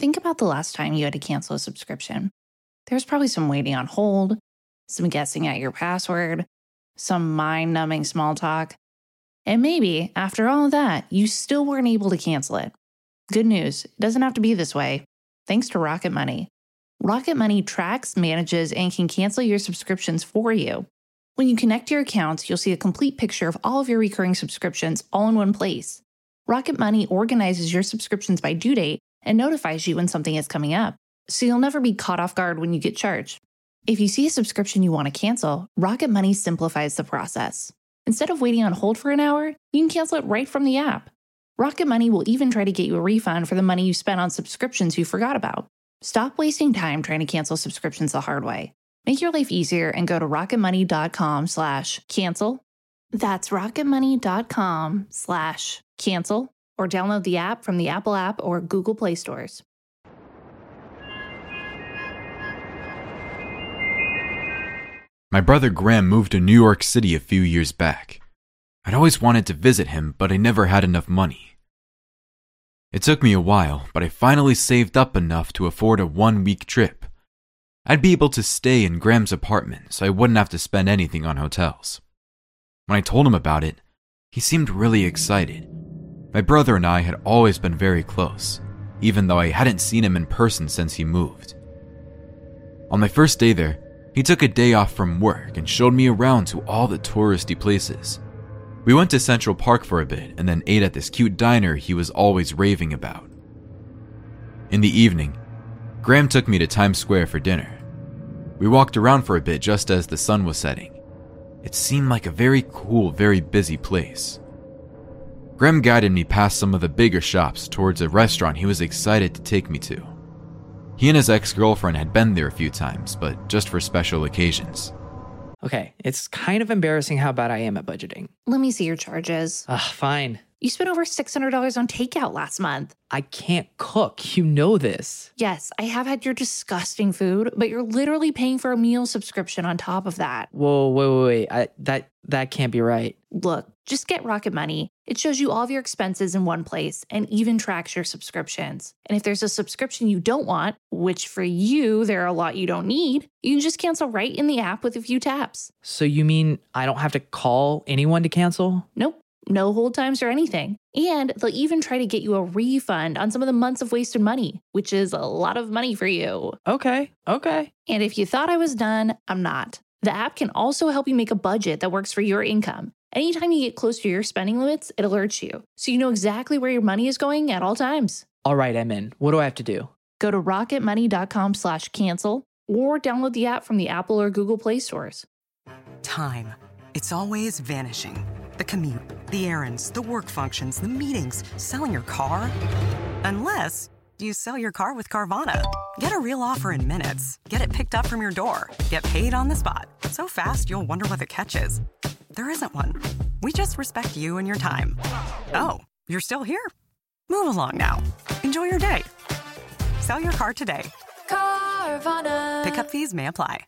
Think about the last time you had to cancel a subscription. There's probably some waiting on hold, some guessing at your password, some mind-numbing small talk. And maybe, after all of that, you still weren't able to cancel it. Good news, it doesn't have to be this way. Thanks to Rocket Money. Rocket Money tracks, manages, and can cancel your subscriptions for you. When you connect your accounts, you'll see a complete picture of all of your recurring subscriptions all in one place. Rocket Money organizes your subscriptions by due date and notifies you when something is coming up, so you'll never be caught off guard when you get charged. If you see a subscription you want to cancel, Rocket Money simplifies the process. Instead of waiting on hold for an hour, you can cancel it right from the app. Rocket Money will even try to get you a refund for the money you spent on subscriptions you forgot about. Stop wasting time trying to cancel subscriptions the hard way. Make your life easier and go to rocketmoney.com/cancel. That's rocketmoney.com/cancel, or download the app from the Apple App or Google Play stores. My brother Graham moved to New York City a few years back. I'd always wanted to visit him, but I never had enough money. It took me a while, but I finally saved up enough to afford a 1-week trip. I'd be able to stay in Graham's apartment, so I wouldn't have to spend anything on hotels. When I told him about it, he seemed really excited. My brother and I had always been very close, even though I hadn't seen him in person since he moved. On my first day there, he took a day off from work and showed me around to all the touristy places. We went to Central Park for a bit and then ate at this cute diner he was always raving about. In the evening, Graham took me to Times Square for dinner. We walked around for a bit just as the sun was setting. It seemed like a very cool, very busy place. Graham guided me past some of the bigger shops towards a restaurant he was excited to take me to. He and his ex-girlfriend had been there a few times, but just for special occasions. Okay, it's kind of embarrassing how bad I am at budgeting. Let me see your charges. Fine. You spent over $600 on takeout last month. I can't cook. You know this. Yes, I have had your disgusting food, but you're literally paying for a meal subscription on top of that. Whoa, wait. That can't be right. Look, just get Rocket Money. It shows you all of your expenses in one place and even tracks your subscriptions. And if there's a subscription you don't want, which for you, there are a lot you don't need, you can just cancel right in the app with a few taps. So you mean I don't have to call anyone to cancel? Nope. No hold times or anything. And they'll even try to get you a refund on some of the months of wasted money, which is a lot of money for you. Okay. And if you thought I was done, I'm not. The app can also help you make a budget that works for your income. Anytime you get close to your spending limits, it alerts you, so you know exactly where your money is going at all times. All right, I'm in. What do I have to do? Go to rocketmoney.com/cancel or download the app from the Apple or Google Play stores. Time. It's always vanishing. The commute, the errands, the work functions, the meetings, selling your car. Unless you sell your car with Carvana. Get a real offer in minutes. Get it picked up from your door. Get paid on the spot. So fast, you'll wonder what the catch is. There isn't one. We just respect you and your time. Oh, you're still here? Move along now. Enjoy your day. Sell your car today. Carvana. Pickup fees may apply.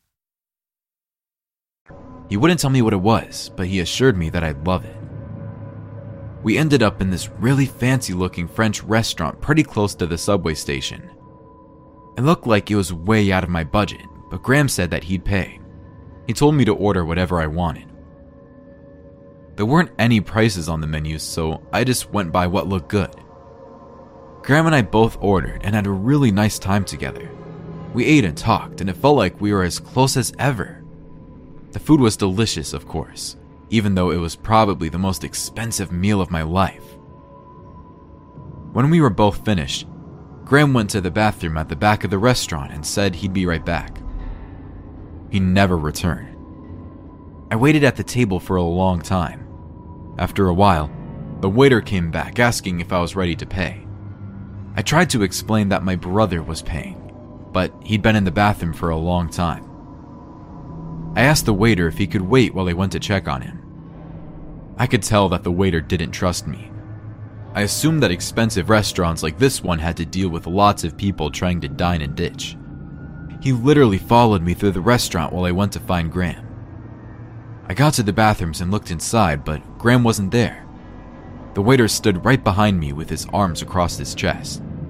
He wouldn't tell me what it was, but he assured me that I'd love it. We ended up in this really fancy-looking French restaurant pretty close to the subway station. It looked like it was way out of my budget, but Graham said that he'd pay. He told me to order whatever I wanted. There weren't any prices on the menus, so I just went by what looked good. Graham and I both ordered and had a really nice time together. We ate and talked, and it felt like we were as close as ever. The food was delicious, of course, even though it was probably the most expensive meal of my life. When we were both finished, Graham went to the bathroom at the back of the restaurant and said he'd be right back. He never returned. I waited at the table for a long time. After a while, the waiter came back asking if I was ready to pay. I tried to explain that my brother was paying, but he'd been in the bathroom for a long time. I asked the waiter if he could wait while I went to check on him. I could tell that the waiter didn't trust me. I assumed that expensive restaurants like this one had to deal with lots of people trying to dine and ditch. He literally followed me through the restaurant while I went to find Graham. I got to the bathrooms and looked inside, but Graham wasn't there. The waiter stood right behind me with his arms across his chest.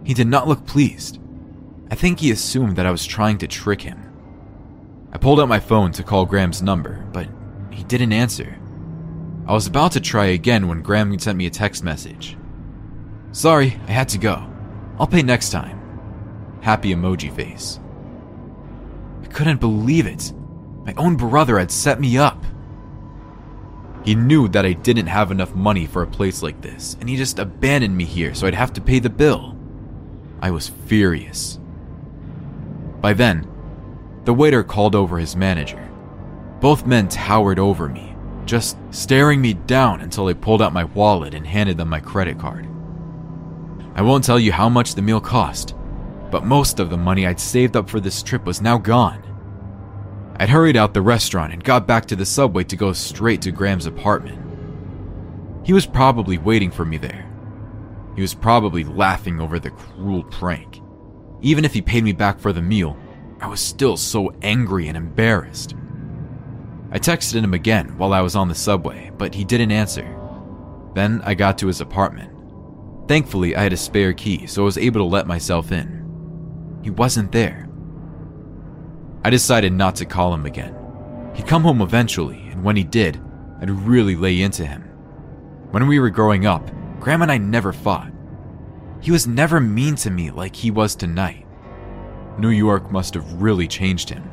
He did not look pleased. I think he assumed that I was trying to trick him. I pulled out my phone to call Graham's number, but he didn't answer. I was about to try again when Graham sent me a text message. "Sorry, I had to go. I'll pay next time." Happy emoji face. I couldn't believe it. My own brother had set me up. He knew that I didn't have enough money for a place like this, and he just abandoned me here so I'd have to pay the bill. I was furious. By then, the waiter called over his manager. Both men towered over me, just staring me down until I pulled out my wallet and handed them my credit card. I won't tell you how much the meal cost, but most of the money I'd saved up for this trip was now gone. I'd hurried out the restaurant and got back to the subway to go straight to Graham's apartment. He was probably waiting for me there. He was probably laughing over the cruel prank. Even if he paid me back for the meal, I was still so angry and embarrassed. I texted him again while I was on the subway, but he didn't answer. Then I got to his apartment. Thankfully, I had a spare key, so I was able to let myself in. He wasn't there. I decided not to call him again. He'd come home eventually, and when he did, I'd really lay into him. When we were growing up, Graham and I never fought. He was never mean to me like he was tonight. New York must have really changed him.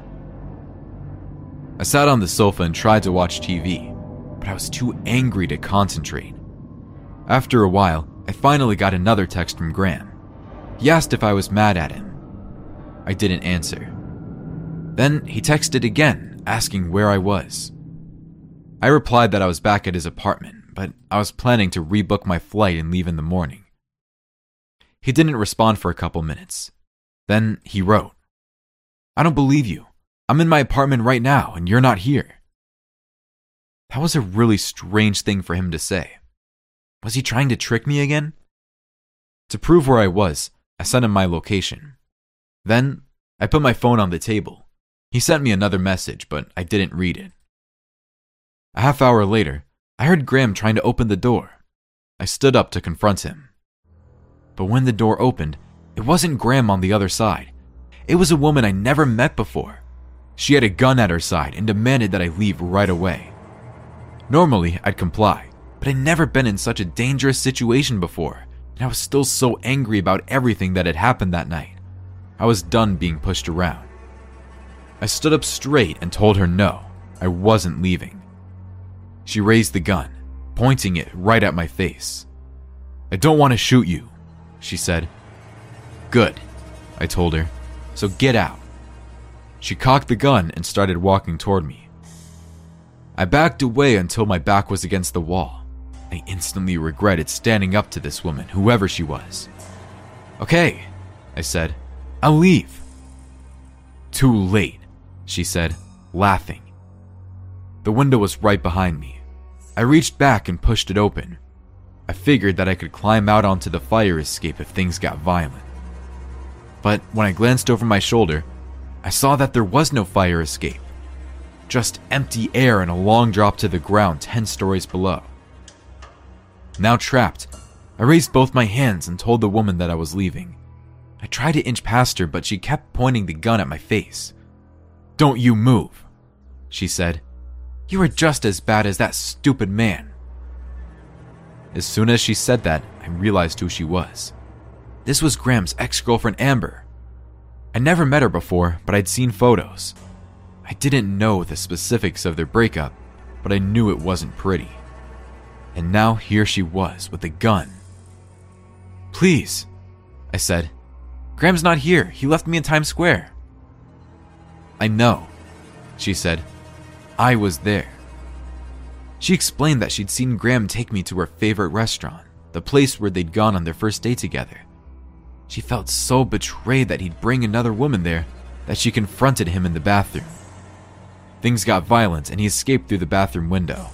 I sat on the sofa and tried to watch TV, but I was too angry to concentrate. After a while, I finally got another text from Graham. He asked if I was mad at him. I didn't answer. Then he texted again, asking where I was. I replied that I was back at his apartment, but I was planning to rebook my flight and leave in the morning. He didn't respond for a couple minutes. Then he wrote, "I don't believe you. I'm in my apartment right now, and you're not here." That was a really strange thing for him to say. Was he trying to trick me again? To prove where I was, I sent him my location. Then, I put my phone on the table. He sent me another message, but I didn't read it. A half hour later, I heard Graham trying to open the door. I stood up to confront him. But when the door opened, it wasn't Graham on the other side. It was a woman I never met before. She had a gun at her side and demanded that I leave right away. Normally, I'd comply, but I'd never been in such a dangerous situation before, and I was still so angry about everything that had happened that night. I was done being pushed around. I stood up straight and told her no, I wasn't leaving. She raised the gun, pointing it right at my face. "I don't want to shoot you," she said. "Good," I told her, "so get out." She cocked the gun and started walking toward me. I backed away until my back was against the wall. I instantly regretted standing up to this woman, whoever she was. "Okay," I said, "I'll leave." "Too late," she said, laughing. The window was right behind me. I reached back and pushed it open. I figured that I could climb out onto the fire escape if things got violent. But when I glanced over my shoulder, I saw that there was no fire escape. Just empty air and a long drop to the ground 10 stories below. Now trapped, I raised both my hands and told the woman that I was leaving. I tried to inch past her, but she kept pointing the gun at my face. "Don't you move," she said. "You are just as bad as that stupid man." As soon as she said that, I realized who she was. This was Graham's ex-girlfriend Amber. I never met her before, but I'd seen photos. I didn't know the specifics of their breakup, but I knew it wasn't pretty. And now here she was with a gun. "Please," I said. "Graham's not here. He left me in Times Square." "I know," she said. "I was there." She explained that she'd seen Graham take me to her favorite restaurant, the place where they'd gone on their first date together. She felt so betrayed that he'd bring another woman there that she confronted him in the bathroom. Things got violent and he escaped through the bathroom window.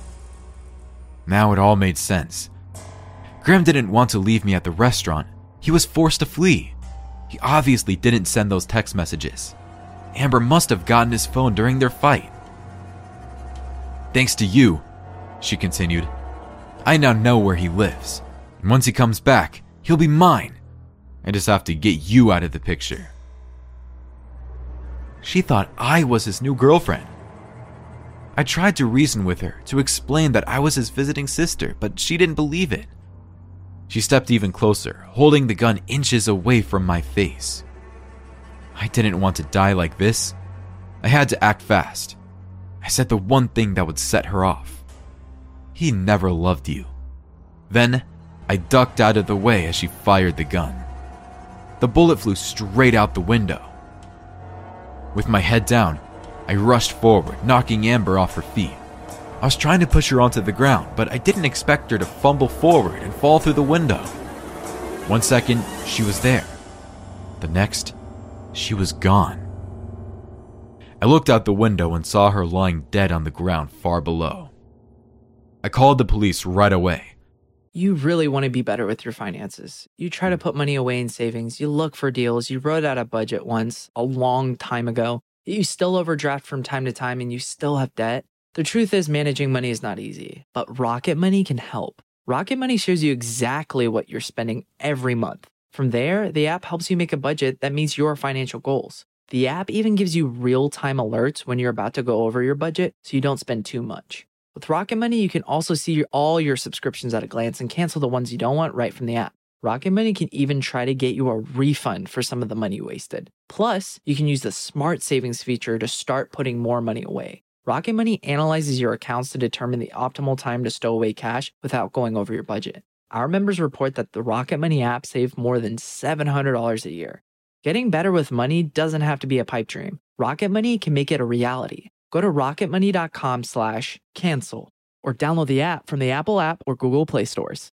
Now it all made sense. Graham didn't want to leave me at the restaurant. He was forced to flee. He obviously didn't send those text messages. Amber must have gotten his phone during their fight. "Thanks to you," she continued, "I now know where he lives. And once he comes back, he'll be mine. I just have to get you out of the picture. She thought I was his new girlfriend. I tried to reason with her, to explain that I was his visiting sister, but she didn't believe it. She stepped even closer, holding the gun inches away from my face. I didn't want to die like this. I had to act fast. I said the one thing that would set her off. He never loved you. Then, I ducked out of the way as she fired the gun. The bullet flew straight out the window. With my head down, I rushed forward, knocking Amber off her feet. I was trying to push her onto the ground, but I didn't expect her to fumble forward and fall through the window. 1 second, she was there. The next, she was gone. I looked out the window and saw her lying dead on the ground far below. I called the police right away. You really want to be better with your finances. You try to put money away in savings. You look for deals. You wrote out a budget once, a long time ago. You still overdraft from time to time and you still have debt. The truth is managing money is not easy, but Rocket Money can help. Rocket Money shows you exactly what you're spending every month. From there, the app helps you make a budget that meets your financial goals. The app even gives you real-time alerts when you're about to go over your budget so you don't spend too much. With Rocket Money, you can also see all your subscriptions at a glance and cancel the ones you don't want right from the app. Rocket Money can even try to get you a refund for some of the money you wasted. Plus, you can use the Smart Savings feature to start putting more money away. Rocket Money analyzes your accounts to determine the optimal time to stow away cash without going over your budget. Our members report that the Rocket Money app saved more than $700 a year. Getting better with money doesn't have to be a pipe dream. Rocket Money can make it a reality. Go to rocketmoney.com/cancel or download the app from the Apple app or Google Play stores.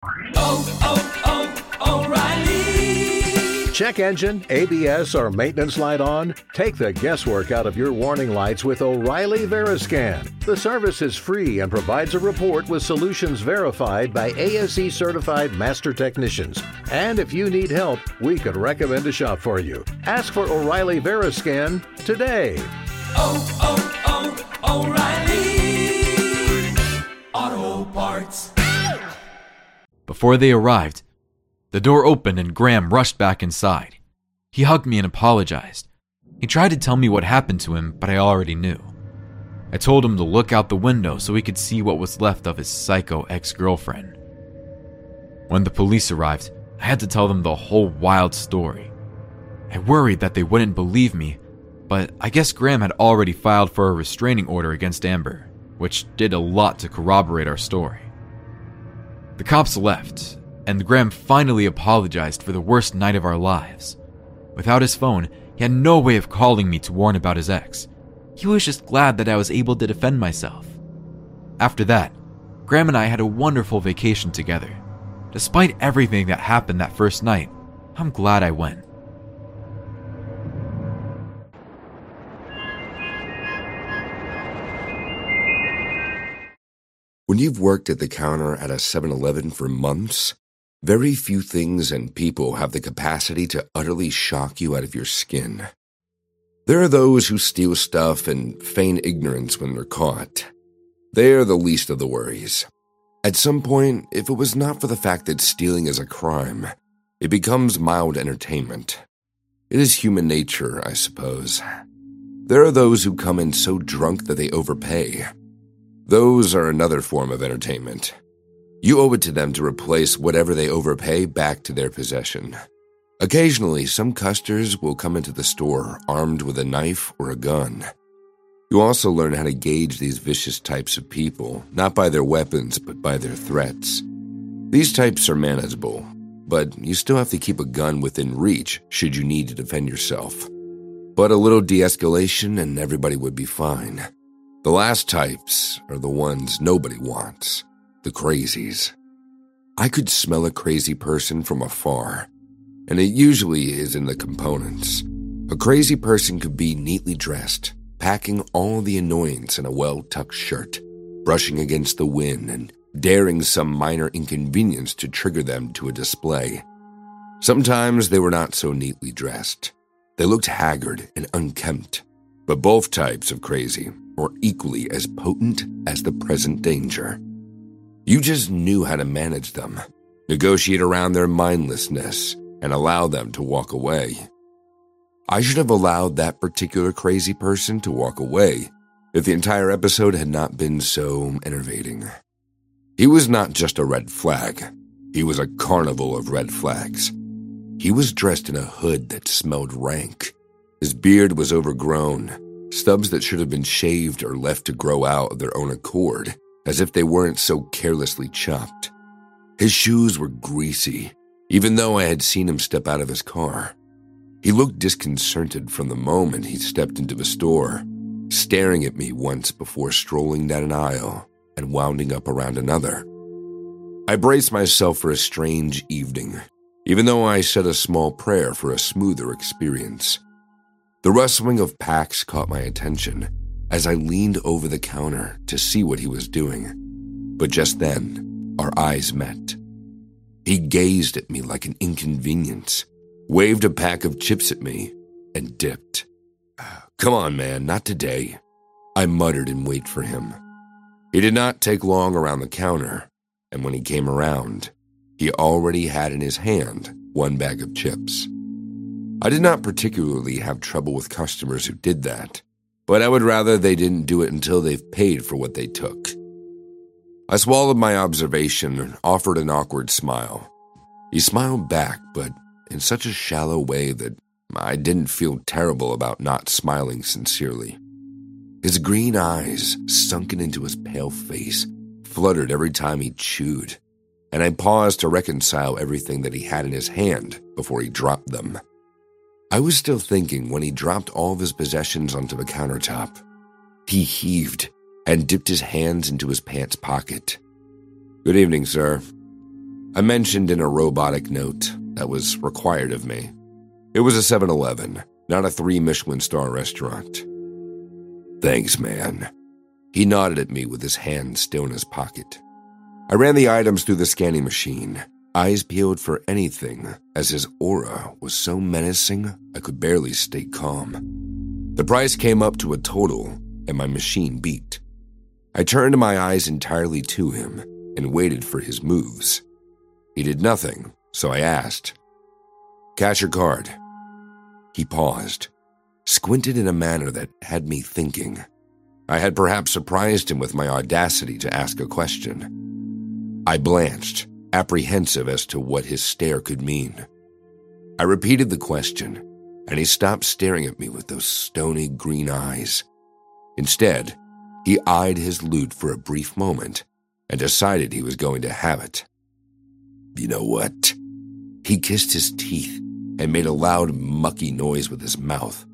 O'Reilly. Check engine, ABS, or maintenance light on? Take the guesswork out of your warning lights with O'Reilly Veriscan. The service is free and provides a report with solutions verified by ASE certified master technicians. And if you need help, we could recommend a shop for you. Ask for O'Reilly Veriscan today. O'Reilly Auto Parts. Before they arrived, the door opened and Graham rushed back inside. He hugged me and apologized. He tried to tell me what happened to him, but I already knew. I told him to look out the window so he could see what was left of his psycho ex-girlfriend. When the police arrived, I had to tell them the whole wild story. I worried that they wouldn't believe me, but I guess Graham had already filed for a restraining order against Amber, which did a lot to corroborate our story. The cops left, and Graham finally apologized for the worst night of our lives. Without his phone, he had no way of calling me to warn about his ex. He was just glad that I was able to defend myself. After that, Graham and I had a wonderful vacation together. Despite everything that happened that first night, I'm glad I went. When you've worked at the counter at a 7-Eleven for months, very few things and people have the capacity to utterly shock you out of your skin. There are those who steal stuff and feign ignorance when they're caught. They're the least of the worries. At some point, if it was not for the fact that stealing is a crime, it becomes mild entertainment. It is human nature, I suppose. There are those who come in so drunk that they overpay. Those are another form of entertainment. You owe it to them to replace whatever they overpay back to their possession. Occasionally, some customers will come into the store armed with a knife or a gun. You also learn how to gauge these vicious types of people, not by their weapons, but by their threats. These types are manageable, but you still have to keep a gun within reach should you need to defend yourself. But a little de-escalation and everybody would be fine. The last types are the ones nobody wants. The crazies. I could smell a crazy person from afar, and it usually is in the components. A crazy person could be neatly dressed, packing all the annoyance in a well-tucked shirt, brushing against the wind and daring some minor inconvenience to trigger them to a display. Sometimes they were not so neatly dressed. They looked haggard and unkempt, but both types of crazy were equally as potent as the present danger. You just knew how to manage them, negotiate around their mindlessness, and allow them to walk away. I should have allowed that particular crazy person to walk away if the entire episode had not been so enervating. He was not just a red flag. He was a carnival of red flags. He was dressed in a hood that smelled rank. His beard was overgrown, stubs that should have been shaved or left to grow out of their own accord, as if they weren't so carelessly chopped. His shoes were greasy, even though I had seen him step out of his car. He looked disconcerted from the moment he stepped into the store, staring at me once before strolling down an aisle and wounding up around another. I braced myself for a strange evening, even though I said a small prayer for a smoother experience. The rustling of packs caught my attention as I leaned over the counter to see what he was doing. But just then, our eyes met. He gazed at me like an inconvenience, waved a pack of chips at me, and dipped. "Come on, man, not today," I muttered in wait for him. He did not take long around the counter, and when he came around, he already had in his hand one bag of chips. I did not particularly have trouble with customers who did that, but I would rather they didn't do it until they've paid for what they took. I swallowed my observation and offered an awkward smile. He smiled back, but in such a shallow way that I didn't feel terrible about not smiling sincerely. His green eyes, sunken into his pale face, fluttered every time he chewed, and I paused to reconcile everything that he had in his hand before he dropped them. I was still thinking when he dropped all of his possessions onto the countertop. He heaved and dipped his hands into his pants pocket. "Good evening, sir," I mentioned in a robotic note that was required of me. It was a 7-Eleven, not a 3 Michelin star restaurant. "Thanks, man." He nodded at me with his hand still in his pocket. I ran the items through the scanning machine, eyes peeled for anything, as his aura was so menacing I could barely stay calm. The price came up to a total, and my machine beeped. I turned my eyes entirely to him and waited for his moves. He did nothing, so I asked, "Cash or card?" He paused, squinted in a manner that had me thinking. I had perhaps surprised him with my audacity to ask a question. I blanched, apprehensive as to what his stare could mean. I repeated the question, and he stopped staring at me with those stony green eyes. Instead, he eyed his loot for a brief moment and decided he was going to have it. "You know what?" He kissed his teeth and made a loud, mucky noise with his mouth.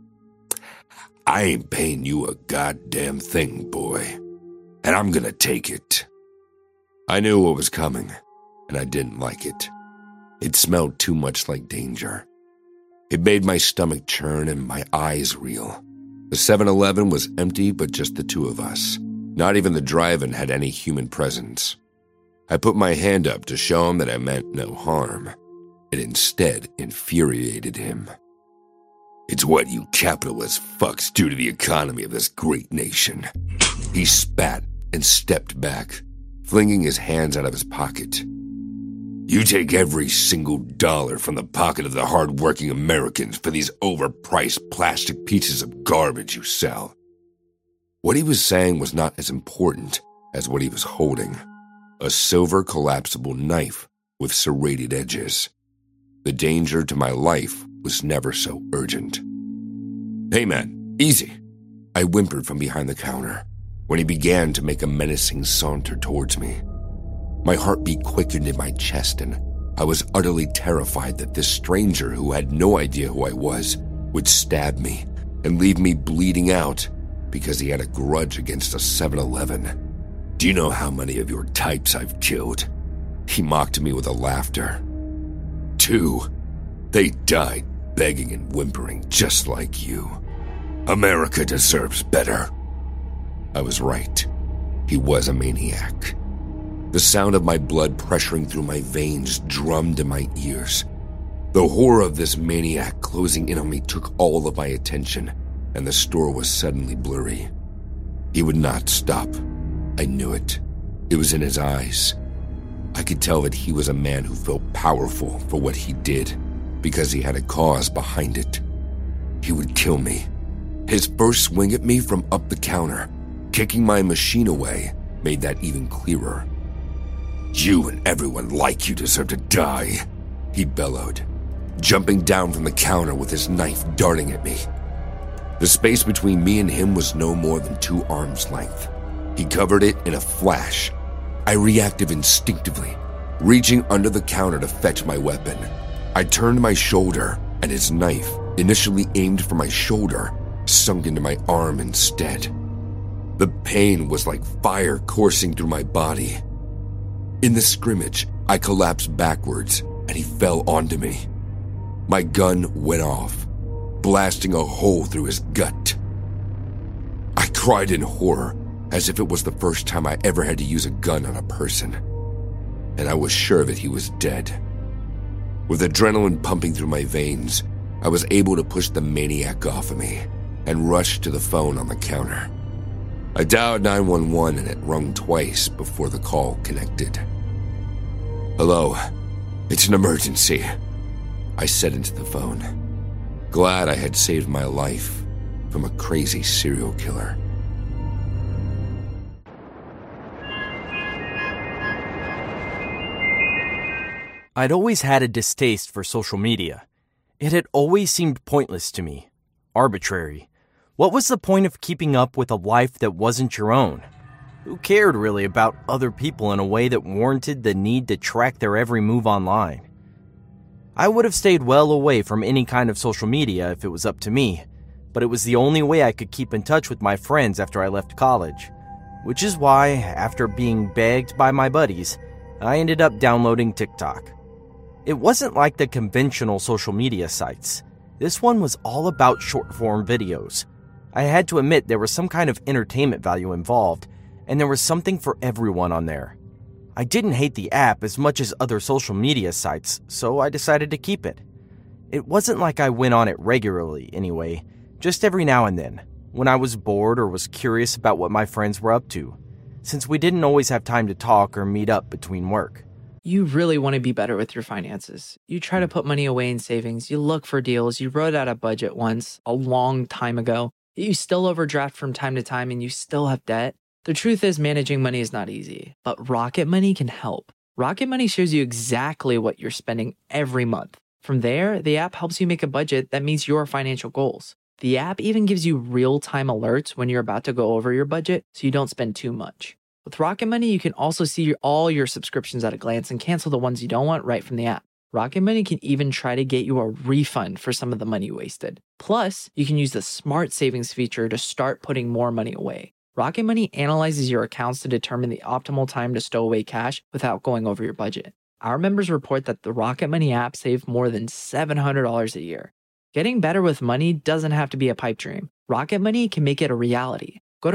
"I ain't paying you a goddamn thing, boy, and I'm gonna take it." I knew what was coming, and I didn't like it. It smelled too much like danger. It made my stomach churn and my eyes reel. The 7-Eleven was empty, but just the two of us. Not even the drive-in had any human presence. I put my hand up to show him that I meant no harm. It instead infuriated him. "It's what you capitalist fucks do to the economy of this great nation." He spat and stepped back, flinging his hands out of his pocket. "You take every single dollar from the pocket of the hard-working Americans for these overpriced plastic pieces of garbage you sell." What he was saying was not as important as what he was holding. A silver collapsible knife with serrated edges. The danger to my life was never so urgent. "Hey man, easy," I whimpered from behind the counter when he began to make a menacing saunter towards me. My heartbeat quickened in my chest, and I was utterly terrified that this stranger who had no idea who I was would stab me and leave me bleeding out because he had a grudge against a 7-Eleven. "Do you know how many of your types I've killed?" He mocked me with a laughter. 2. They died begging and whimpering just like you. America deserves better. I was right. He was a maniac. The sound of my blood pressuring through my veins drummed in my ears. The horror of this maniac closing in on me took all of my attention, and the store was suddenly blurry. He would not stop. I knew it. It was in his eyes. I could tell that he was a man who felt powerful for what he did, because he had a cause behind it. He would kill me. His first swing at me from up the counter, kicking my machine away, made that even clearer. "You and everyone like you deserve to die," he bellowed, jumping down from the counter with his knife darting at me. The space between me and him was no more than 2 arms length. He covered it in a flash. I reacted instinctively, reaching under the counter to fetch my weapon. I turned my shoulder, and his knife, initially aimed for my shoulder, sunk into my arm instead. The pain was like fire coursing through my body. In the scrimmage, I collapsed backwards, and he fell onto me. My gun went off, blasting a hole through his gut. I cried in horror, as if it was the first time I ever had to use a gun on a person. And I was sure that he was dead. With adrenaline pumping through my veins, I was able to push the maniac off of me and rush to the phone on the counter. I dialed 911 and it rung twice before the call connected. "Hello, it's an emergency," I said into the phone, glad I had saved my life from a crazy serial killer. I'd always had a distaste for social media. It had always seemed pointless to me, arbitrary. What was the point of keeping up with a life that wasn't your own? Who cared really about other people in a way that warranted the need to track their every move online? I would have stayed well away from any kind of social media if it was up to me, but it was the only way I could keep in touch with my friends after I left college. Which is why, after being begged by my buddies, I ended up downloading TikTok. It wasn't like the conventional social media sites. This one was all about short-form videos. I had to admit there was some kind of entertainment value involved, and there was something for everyone on there. I didn't hate the app as much as other social media sites, so I decided to keep it. It wasn't like I went on it regularly, anyway, just every now and then, when I was bored or was curious about what my friends were up to, since we didn't always have time to talk or meet up between work. You really want to be better with your finances. You try to put money away in savings. You look for deals. You wrote out a budget once, a long time ago. You still overdraft from time to time and you still have debt. The truth is managing money is not easy, but Rocket Money can help. Rocket Money shows you exactly what you're spending every month. From there, the app helps you make a budget that meets your financial goals. The app even gives you real-time alerts when you're about to go over your budget so you don't spend too much. With Rocket Money, you can also see all your subscriptions at a glance and cancel the ones you don't want right from the app. Rocket Money can even try to get you a refund for some of the money you wasted. Plus, you can use the Smart Savings feature to start putting more money away. Rocket Money analyzes your accounts to determine the optimal time to stow away cash without going over your budget. Our members report that the Rocket Money app saved more than $700 a year. Getting better with money doesn't have to be a pipe dream. Rocket Money can make it a reality. Go to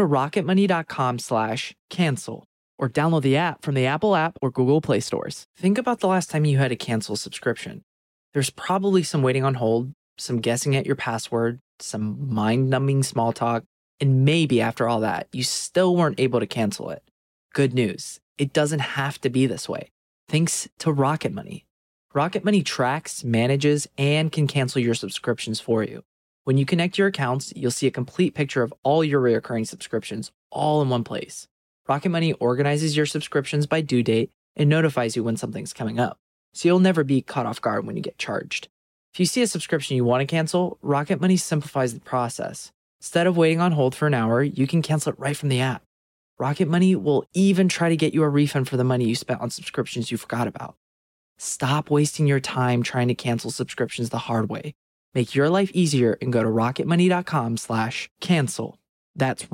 rocketmoney.com/cancel or download the app from the Apple app or Google Play stores. Think about the last time you had to cancel a subscription. There's probably some waiting on hold, some guessing at your password, some mind-numbing small talk, and maybe after all that, you still weren't able to cancel it. Good news, it doesn't have to be this way. Thanks to Rocket Money. Rocket Money tracks, manages, and can cancel your subscriptions for you. When you connect your accounts, you'll see a complete picture of all your recurring subscriptions all in one place. Rocket Money organizes your subscriptions by due date and notifies you when something's coming up, so you'll never be caught off guard when you get charged. If you see a subscription you want to cancel, Rocket Money simplifies the process. Instead of waiting on hold for an hour, you can cancel it right from the app. Rocket Money will even try to get you a refund for the money you spent on subscriptions you forgot about. Stop wasting your time trying to cancel subscriptions the hard way. Make your life easier and go to rocketmoney.com/cancel. That's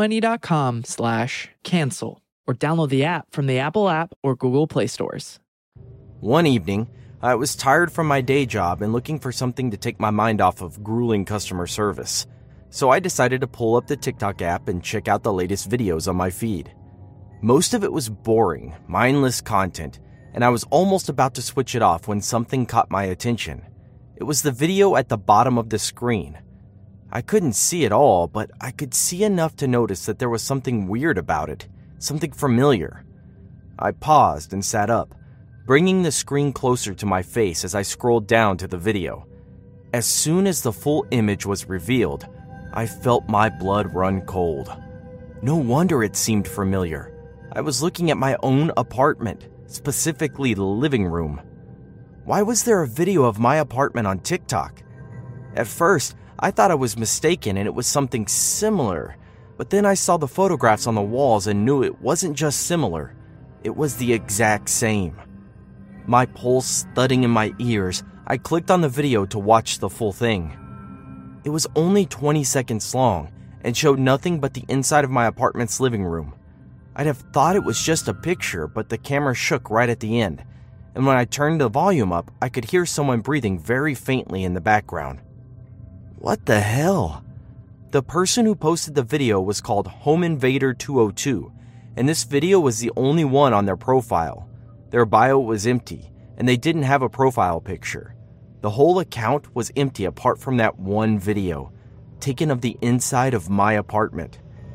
rocketmoney.com/cancel or download the app from the Apple app or Google Play stores. One evening, I was tired from my day job and looking for something to take my mind off of grueling customer service. So I decided to pull up the TikTok app and check out the latest videos on my feed. Most of it was boring, mindless content, and I was almost about to switch it off when something caught my attention. It was the video at the bottom of the screen. I couldn't see it all, but I could see enough to notice that there was something weird about it, something familiar. I paused and sat up, bringing the screen closer to my face as I scrolled down to the video. As soon as the full image was revealed, I felt my blood run cold. No wonder it seemed familiar. I was looking at my own apartment, specifically the living room. Why was there a video of my apartment on TikTok? At first, I thought I was mistaken and it was something similar, but then I saw the photographs on the walls and knew it wasn't just similar, it was the exact same. My pulse thudding in my ears, I clicked on the video to watch the full thing. It was only 20 seconds long and showed nothing but the inside of my apartment's living room. I'd have thought it was just a picture, but the camera shook right at the end, and when I turned the volume up, I could hear someone breathing very faintly in the background. What the hell? The person who posted the video was called Home Invader 202, and this video was the only one on their profile. Their bio was empty, and they didn't have a profile picture. The whole account was empty apart from that one video, taken of the inside of my apartment.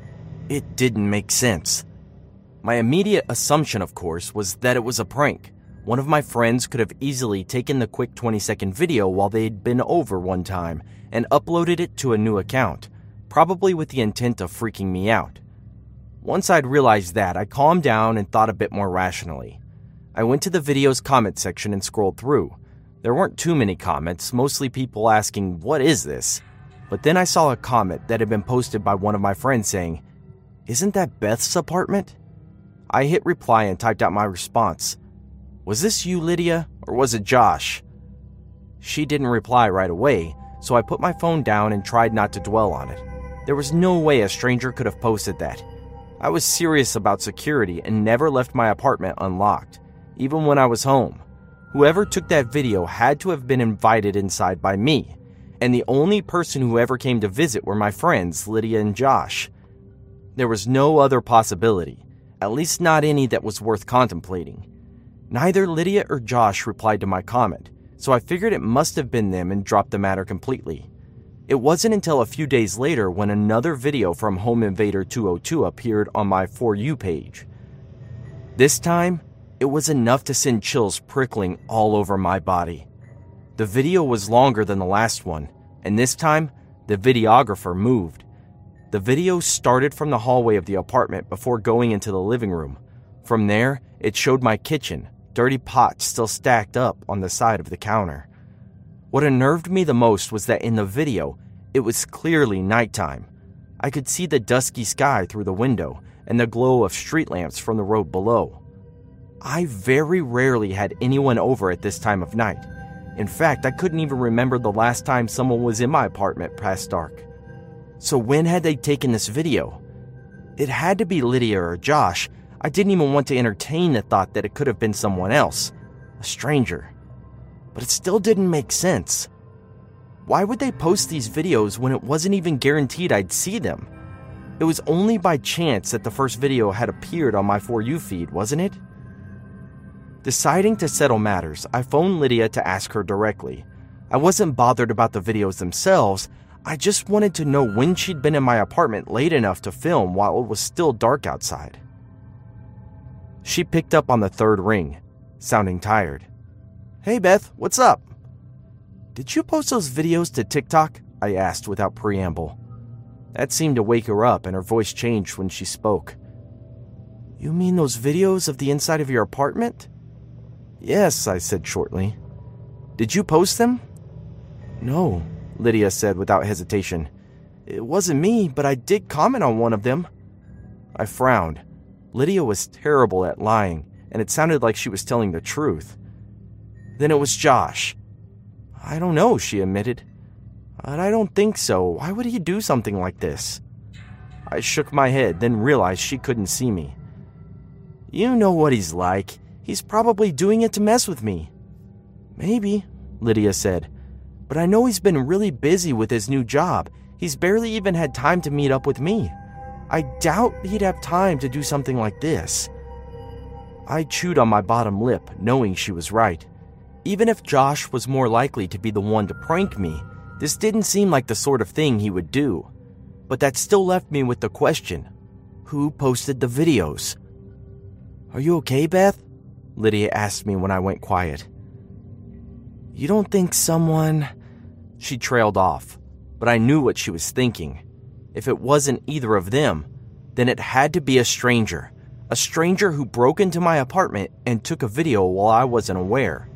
It didn't make sense. My immediate assumption, of course, was that it was a prank. One of my friends could have easily taken the quick 20-second video while they'd been over one time and uploaded it to a new account, probably with the intent of freaking me out. Once I'd realized that, I calmed down and thought a bit more rationally. I went to the video's comment section and scrolled through. There weren't too many comments, mostly people asking, "What is this?" But then I saw a comment that had been posted by one of my friends saying, "Isn't that Beth's apartment?" I hit reply and typed out my response. "Was this you, Lydia, or was it Josh?" She didn't reply right away, so I put my phone down and tried not to dwell on it. There was no way a stranger could have posted that. I was serious about security and never left my apartment unlocked, even when I was home. Whoever took that video had to have been invited inside by me, and the only person who ever came to visit were my friends, Lydia and Josh. There was no other possibility, at least not any that was worth contemplating. Neither Lydia or Josh replied to my comment, so I figured it must have been them and dropped the matter completely. It wasn't until a few days later when another video from Home Invader 202 appeared on my For You page. This time, it was enough to send chills prickling all over my body. The video was longer than the last one, and this time, the videographer moved. The video started from the hallway of the apartment before going into the living room. From there, it showed my kitchen, dirty pots still stacked up on the side of the counter. What unnerved me the most was that in the video, it was clearly nighttime. I could see the dusky sky through the window and the glow of street lamps from the road below. I very rarely had anyone over at this time of night. In fact, I couldn't even remember the last time someone was in my apartment past dark. So when had they taken this video? It had to be Lydia or Josh. I didn't even want to entertain the thought that it could have been someone else, a stranger. But it still didn't make sense. Why would they post these videos when it wasn't even guaranteed I'd see them? It was only by chance that the first video had appeared on my For You feed, wasn't it? Deciding to settle matters, I phoned Lydia to ask her directly. I wasn't bothered about the videos themselves, I just wanted to know when she'd been in my apartment late enough to film while it was still dark outside. She picked up on the third ring, sounding tired. "Hey Beth, what's up?" "Did you post those videos to TikTok?" I asked without preamble. That seemed to wake her up and her voice changed when she spoke. "You mean those videos of the inside of your apartment?" "Yes," I said shortly. "Did you post them?" "No," Lydia said without hesitation. "It wasn't me, but I did comment on one of them." I frowned. Lydia was terrible at lying, and it sounded like she was telling the truth. "Then it was Josh." "I don't know," she admitted. "But I don't think so. Why would he do something like this?" I shook my head, then realized she couldn't see me. "You know what he's like. He's probably doing it to mess with me." "Maybe," Lydia said. "But I know he's been really busy with his new job. He's barely even had time to meet up with me. I doubt he'd have time to do something like this." I chewed on my bottom lip, knowing she was right. Even if Josh was more likely to be the one to prank me, this didn't seem like the sort of thing he would do. But that still left me with the question, who posted the videos? "Are you okay, Beth?" Lydia asked me when I went quiet. You don't think someone... She trailed off, but I knew what she was thinking. If it wasn't either of them, then it had to be a stranger. A stranger who broke into my apartment and took a video while I wasn't aware.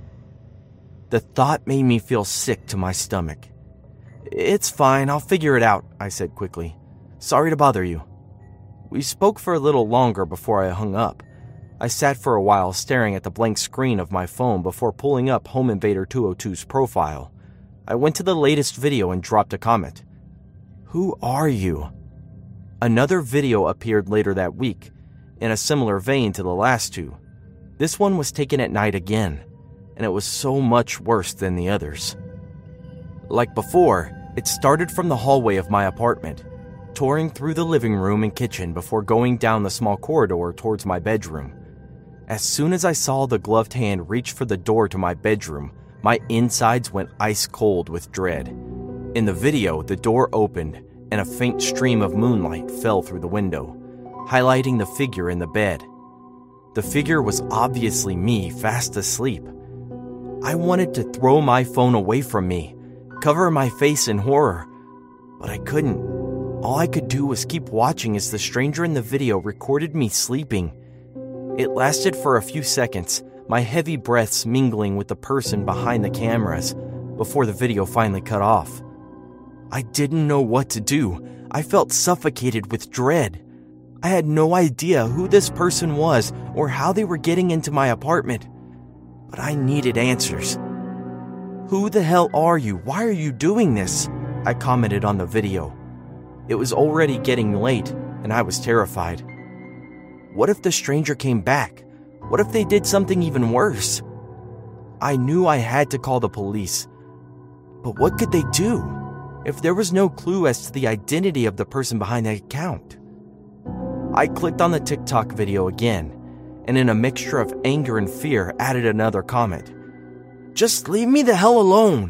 The thought made me feel sick to my stomach. It's fine, I'll figure it out, I said quickly. Sorry to bother you. We spoke for a little longer before I hung up. I sat for a while staring at the blank screen of my phone before pulling up Home Invader 202's profile. I went to the latest video and dropped a comment. Who are you? Another video appeared later that week, in a similar vein to the last two. This one was taken at night again, and it was so much worse than the others. Like before, it started from the hallway of my apartment, touring through the living room and kitchen before going down the small corridor towards my bedroom. As soon as I saw the gloved hand reach for the door to my bedroom, my insides went ice cold with dread. In the video, the door opened and a faint stream of moonlight fell through the window, highlighting the figure in the bed. The figure was obviously me, fast asleep. I wanted to throw my phone away from me, cover my face in horror, but I couldn't. All I could do was keep watching as the stranger in the video recorded me sleeping. It lasted for a few seconds, my heavy breaths mingling with the person behind the cameras, before the video finally cut off. I didn't know what to do. I felt suffocated with dread. I had no idea who this person was or how they were getting into my apartment. But I needed answers. Who the hell are you? Why are you doing this? I commented on the video. It was already getting late, and I was terrified. What if the stranger came back? What if they did something even worse? I knew I had to call the police. But what could they do if there was no clue as to the identity of the person behind the account? I clicked on the TikTok video again, and in a mixture of anger and fear added another comment. Just leave me the hell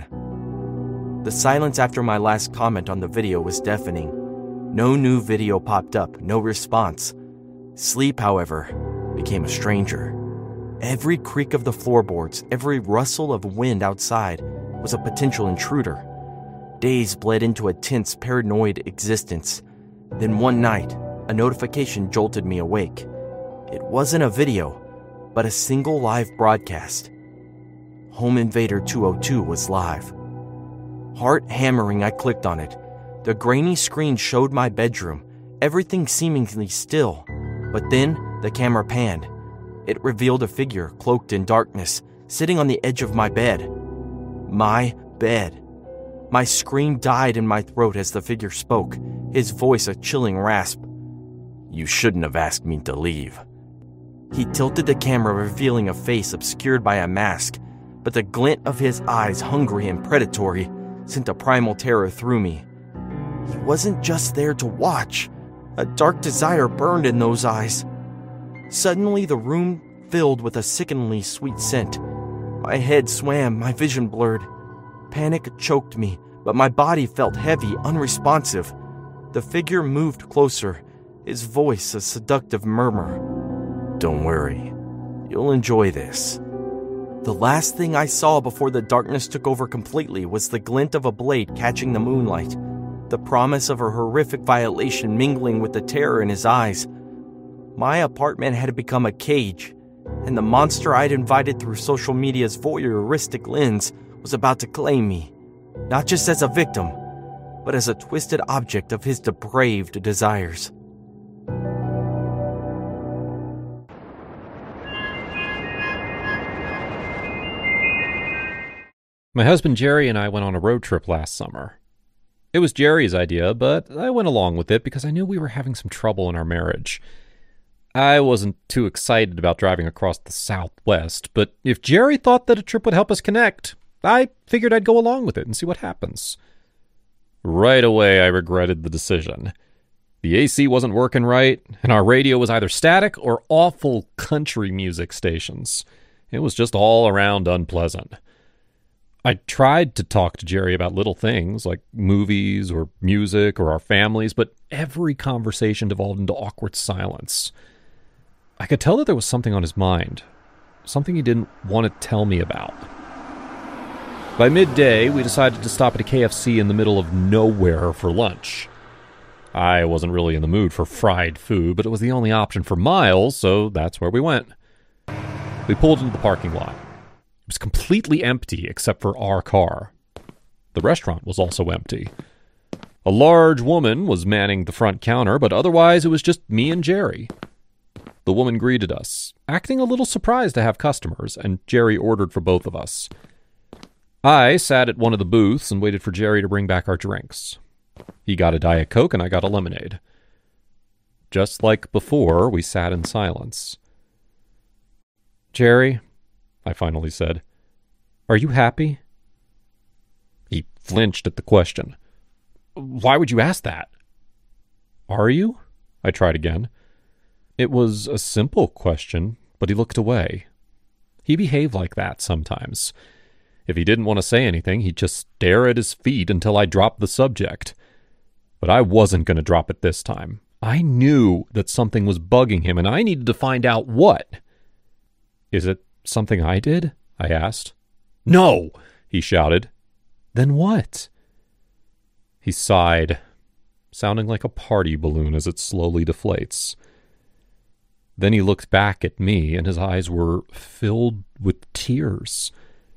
alone! The silence after my last comment on the video was deafening. No new video popped up, no response. Sleep, however, became a stranger. Every creak of the floorboards, every rustle of wind outside was a potential intruder. Days bled into a tense, paranoid existence. Then one night, a notification jolted me awake. It wasn't a video, but a single live broadcast. Home Invader 202 was live. Heart hammering, I clicked on it. The grainy screen showed my bedroom, everything seemingly still. But then, the camera panned. It revealed a figure cloaked in darkness, sitting on the edge of my bed. My bed. My scream died in my throat as the figure spoke, his voice a chilling rasp. You shouldn't have asked me to leave. He tilted the camera, revealing a face obscured by a mask, but the glint of his eyes, hungry and predatory, sent a primal terror through me. He wasn't just there to watch. A dark desire burned in those eyes. Suddenly, the room filled with a sickeningly sweet scent. My head swam, my vision blurred. Panic choked me, but my body felt heavy, unresponsive. The figure moved closer, his voice a seductive murmur. Don't worry, you'll enjoy this. The last thing I saw before the darkness took over completely was the glint of a blade catching the moonlight, the promise of a horrific violation mingling with the terror in his eyes. My apartment had become a cage, and the monster I'd invited through social media's voyeuristic lens was about to claim me, not just as a victim, but as a twisted object of his depraved desires. My husband Jerry and I went on a road trip last summer. It was Jerry's idea, but I went along with it because I knew we were having some trouble in our marriage. I wasn't too excited about driving across the Southwest, but if Jerry thought that a trip would help us connect, I figured I'd go along with it and see what happens. Right away, I regretted the decision. The AC wasn't working right, and our radio was either static or awful country music stations. It was just all around unpleasant. I tried to talk to Jerry about little things like movies or music or our families, but every conversation devolved into awkward silence. I could tell that there was something on his mind, something he didn't want to tell me about. By midday, we decided to stop at a KFC in the middle of nowhere for lunch. I wasn't really in the mood for fried food, but it was the only option for Miles, so that's where we went. We pulled into the parking lot. It was completely empty except for our car. The restaurant was also empty. A large woman was manning the front counter, but otherwise it was just me and Jerry. The woman greeted us, acting a little surprised to have customers, and Jerry ordered for both of us. I sat at one of the booths and waited for Jerry to bring back our drinks. He got a Diet Coke and I got a lemonade. Just like before, we sat in silence. "Jerry," I finally said, "are you happy?" He flinched at the question. "Why would you ask that?" "Are you?" I tried again. It was a simple question, but he looked away. He behaved like that sometimes. If he didn't want to say anything, he'd just stare at his feet until I dropped the subject. But I wasn't going to drop it this time. I knew that something was bugging him, and I needed to find out what. "Is it something I did?" I asked. "No!" he shouted. "Then what?" He sighed, sounding like a party balloon as it slowly deflates. Then he looked back at me, and his eyes were filled with tears.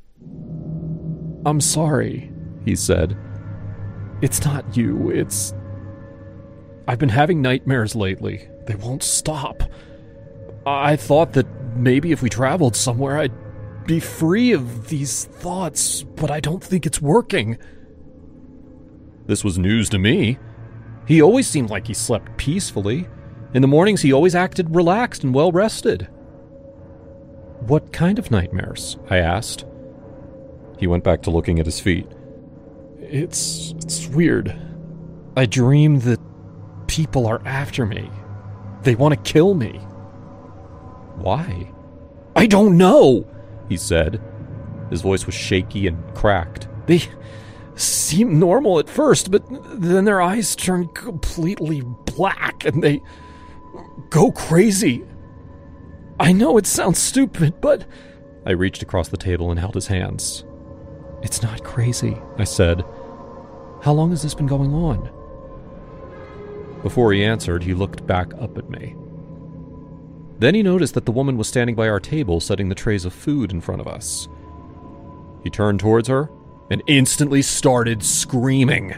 "I'm sorry," he said. "It's not you, I've been having nightmares lately. They won't stop. I thought that maybe if we traveled somewhere, I'd be free of these thoughts, but I don't think it's working." This was news to me. He always seemed like he slept peacefully. In the mornings, he always acted relaxed and well-rested. "What kind of nightmares?" I asked. He went back to looking at his feet. It's weird. I dream that people are after me. They want to kill me." "Why?" "I don't know," he said. His voice was shaky and cracked. "They seem normal at first, but then their eyes turn completely black and they go crazy. I know it sounds stupid, but..." I reached across the table and held his hands. "It's not crazy," I said. "How long has this been going on?" Before he answered, he looked back up at me. Then he noticed that the woman was standing by our table, setting the trays of food in front of us. He turned towards her and instantly started screaming.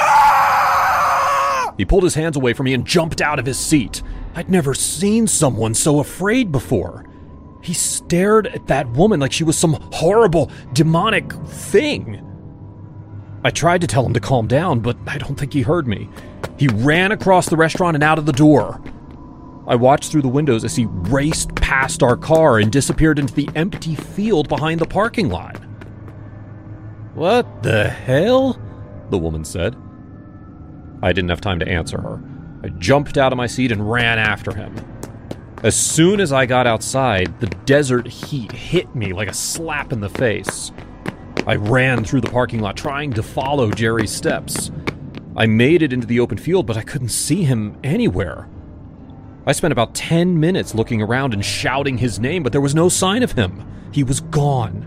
He pulled his hands away from me and jumped out of his seat. I'd never seen someone so afraid before. He stared at that woman like she was some horrible, demonic thing. I tried to tell him to calm down, but I don't think he heard me. He ran across the restaurant and out of the door. I watched through the windows as he raced past our car and disappeared into the empty field behind the parking lot. "What the hell?" the woman said. I didn't have time to answer her. I jumped out of my seat and ran after him. As soon as I got outside, the desert heat hit me like a slap in the face. I ran through the parking lot trying to follow Jerry's steps. I made it into the open field, but I couldn't see him anywhere. I spent about 10 minutes looking around and shouting his name, but there was no sign of him. He was gone.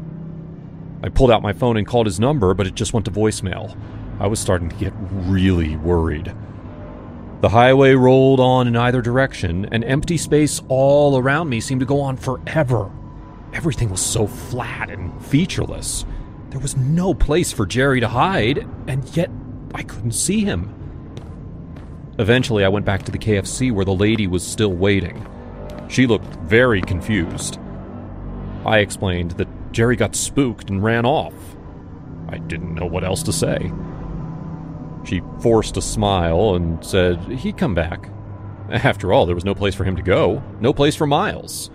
I pulled out my phone and called his number, but it just went to voicemail. I was starting to get really worried. The highway rolled on in either direction, and empty space all around me seemed to go on forever. Everything was so flat and featureless. There was no place for Jerry to hide, and yet I couldn't see him. Eventually, I went back to the KFC where the lady was still waiting. She looked very confused. I explained that Jerry got spooked and ran off. I didn't know what else to say. She forced a smile and said he'd come back. After all, there was no place for him to go, no place for Miles.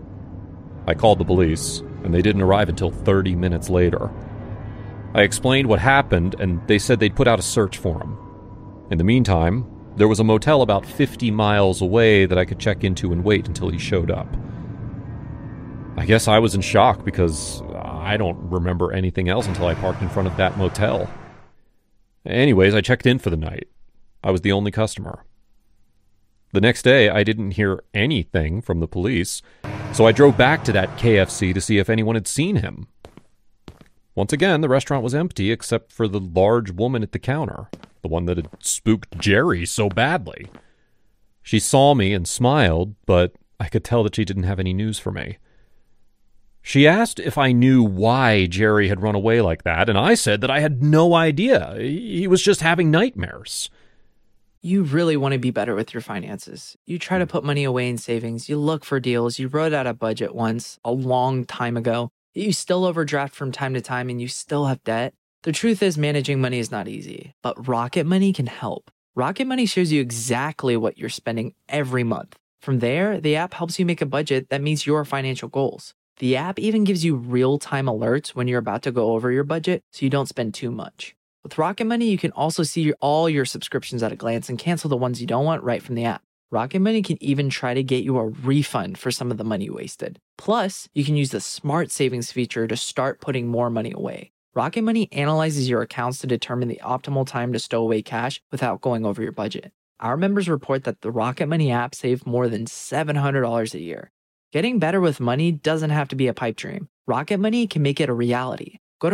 I called the police, and they didn't arrive until 30 minutes later. I explained what happened, and they said they'd put out a search for him. In the meantime, there was a motel about 50 miles away that I could check into and wait until he showed up. I guess I was in shock because I don't remember anything else until I parked in front of that motel. Anyways, I checked in for the night. I was the only customer. The next day, I didn't hear anything from the police, So I drove back to that KFC to see if anyone had seen him. Once again, the restaurant was empty except for the large woman at the counter, the one that had spooked Jerry so badly. She saw me and smiled, but I could tell that she didn't have any news for me. She asked if I knew why Jerry had run away like that, and I said that I had no idea. He was just having nightmares. You really want to be better with your finances. You try to put money away in savings. You look for deals. You wrote out a budget once a long time ago. You still overdraft from time to time and you still have debt. The truth is managing money is not easy, but Rocket Money can help. Rocket Money shows you exactly what you're spending every month. From there, the app helps you make a budget that meets your financial goals. The app even gives you real-time alerts when you're about to go over your budget so you don't spend too much. With Rocket Money, you can also see all your subscriptions at a glance and cancel the ones you don't want right from the app. Rocket Money can even try to get you a refund for some of the money you wasted. Plus, you can use the Smart Savings feature to start putting more money away. Rocket Money analyzes your accounts to determine the optimal time to stow away cash without going over your budget. Our members report that the Rocket Money app saved more than $700 a year. Getting better with money doesn't have to be a pipe dream. Rocket Money can make it a reality. Go to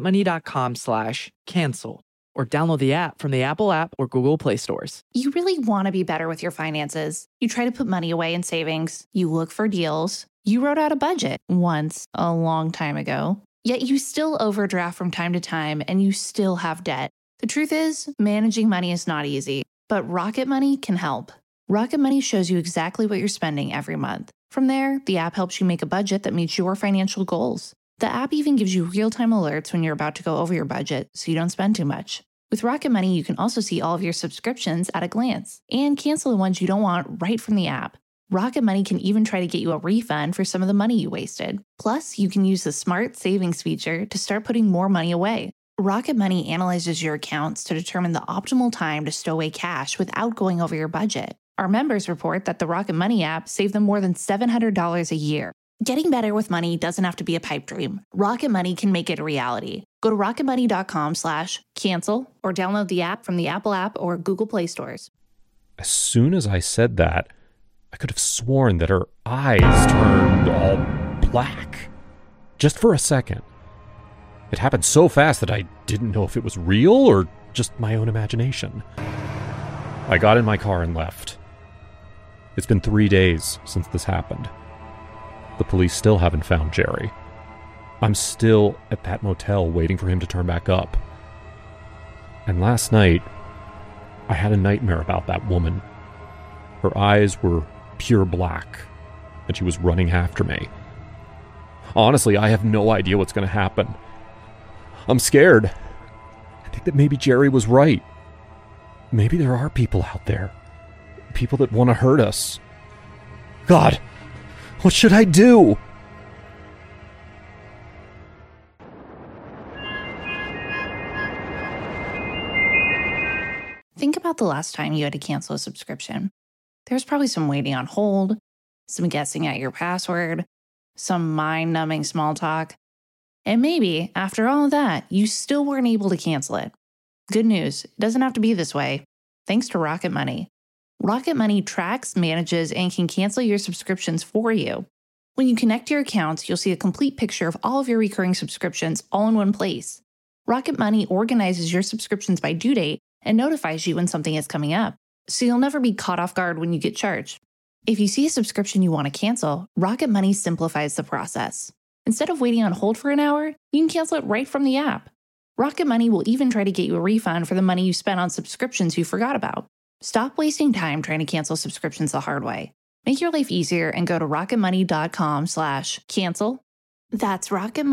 rocketmoney.com/cancel or download the app from the Apple app or Google Play stores. You really want to be better with your finances. You try to put money away in savings. You look for deals. You wrote out a budget once a long time ago. Yet you still overdraft from time to time and you still have debt. The truth is, managing money is not easy, but Rocket Money can help. Rocket Money shows you exactly what you're spending every month. From there, the app helps you make a budget that meets your financial goals. The app even gives you real-time alerts when you're about to go over your budget so you don't spend too much. With Rocket Money, you can also see all of your subscriptions at a glance and cancel the ones you don't want right from the app. Rocket Money can even try to get you a refund for some of the money you wasted. Plus, you can use the Smart Savings feature to start putting more money away. Rocket Money analyzes your accounts to determine the optimal time to stow away cash without going over your budget. Our members report that the Rocket Money app saved them more than $700 a year. Getting better with money doesn't have to be a pipe dream. Rocket Money can make it a reality. Go to rocketmoney.com/cancel or download the app from the Apple app or Google Play stores. As soon as I said that, I could have sworn that her eyes turned all black. Just for a second. It happened so fast that I didn't know if it was real or just my own imagination. I got in my car and left. It's been 3 days since this happened. The police still haven't found Jerry. I'm still at that motel waiting for him to turn back up. And last night, I had a nightmare about that woman. Her eyes were pure black, and she was running after me. Honestly, I have no idea what's going to happen. I'm scared. I think that maybe Jerry was right. Maybe there are people out there. People that want to hurt us. God, what should I do? Think about the last time you had to cancel a subscription. There's probably some waiting on hold, some guessing at your password, some mind-numbing small talk. And maybe, after all of that, you still weren't able to cancel it. Good news, it doesn't have to be this way. Thanks to Rocket Money. Rocket Money tracks, manages, and can cancel your subscriptions for you. When you connect your accounts, you'll see a complete picture of all of your recurring subscriptions all in one place. Rocket Money organizes your subscriptions by due date and notifies you when something is coming up, so you'll never be caught off guard when you get charged. If you see a subscription you want to cancel, Rocket Money simplifies the process. Instead of waiting on hold for an hour, you can cancel it right from the app. Rocket Money will even try to get you a refund for the money you spent on subscriptions you forgot about. Stop wasting time trying to cancel subscriptions the hard way. Make your life easier and go to rocketmoney.com/cancel. That's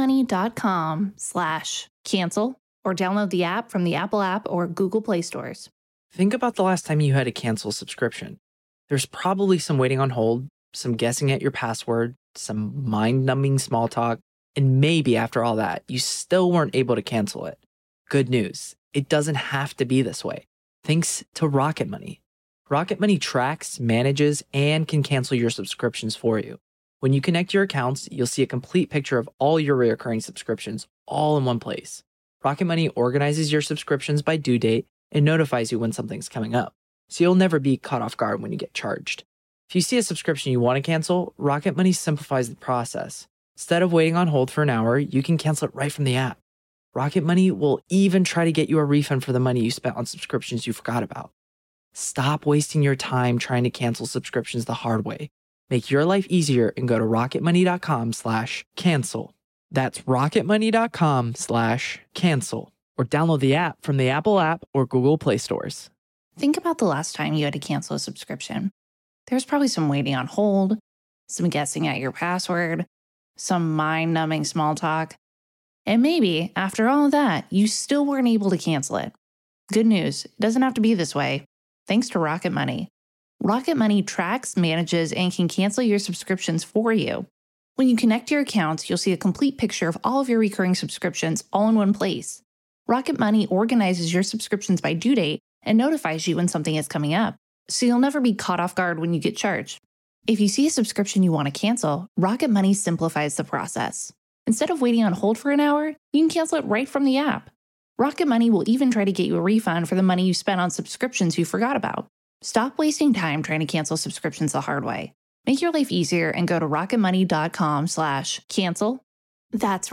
rocketmoney.com/cancel or download the app from the Apple app or Google Play stores. Think about the last time you had to cancel a subscription. There's probably some waiting on hold, some guessing at your password, some mind-numbing small talk, and maybe after all that, you still weren't able to cancel it. Good news, it doesn't have to be this way. Thanks to Rocket Money. Rocket Money tracks, manages, and can cancel your subscriptions for you. When you connect your accounts, you'll see a complete picture of all your recurring subscriptions all in one place. Rocket Money organizes your subscriptions by due date and notifies you when something's coming up, so you'll never be caught off guard when you get charged. If you see a subscription you want to cancel, Rocket Money simplifies the process. Instead of waiting on hold for an hour, you can cancel it right from the app. Rocket Money will even try to get you a refund for the money you spent on subscriptions you forgot about. Stop wasting your time trying to cancel subscriptions the hard way. Make your life easier and go to rocketmoney.com/cancel. That's rocketmoney.com/cancel. Or download the app from the Apple app or Google Play stores. Think about the last time you had to cancel a subscription. There's probably some waiting on hold, some guessing at your password, some mind-numbing small talk. And maybe, after all of that, you still weren't able to cancel it. Good news, it doesn't have to be this way. Thanks to Rocket Money. Rocket Money tracks, manages, and can cancel your subscriptions for you. When you connect your accounts, you'll see a complete picture of all of your recurring subscriptions all in one place. Rocket Money organizes your subscriptions by due date and notifies you when something is coming up, so you'll never be caught off guard when you get charged. If you see a subscription you want to cancel, Rocket Money simplifies the process. Instead of waiting on hold for an hour, you can cancel it right from the app. Rocket Money will even try to get you a refund for the money you spent on subscriptions you forgot about. Stop wasting time trying to cancel subscriptions the hard way. Make your life easier and go to rocketmoney.com/cancel. That's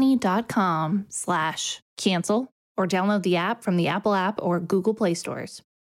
rocketmoney.com/cancel, or download the app from the Apple app or Google Play stores.